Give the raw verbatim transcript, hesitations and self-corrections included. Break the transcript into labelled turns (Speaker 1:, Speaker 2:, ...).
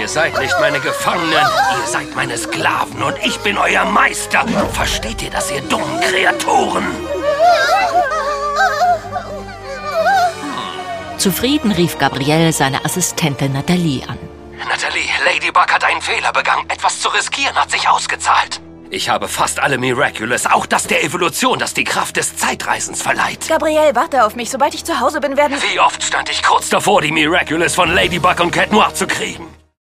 Speaker 1: Ihr seid nicht meine Gefangenen, ihr seid meine Sklaven und ich bin euer Meister. Versteht ihr das, ihr dummen Kreaturen?
Speaker 2: Zufrieden rief Gabrielle seine Assistentin Nathalie an.
Speaker 1: Nathalie, Ladybug hat einen Fehler begangen. Etwas zu riskieren hat sich ausgezahlt. Ich habe fast alle Miraculous, auch das der Evolution, das die Kraft des Zeitreisens verleiht.
Speaker 3: Gabrielle, warte auf mich. Sobald ich zu Hause bin, werden...
Speaker 1: Wie oft stand ich kurz davor, die Miraculous von Ladybug und Cat Noir zu kriegen?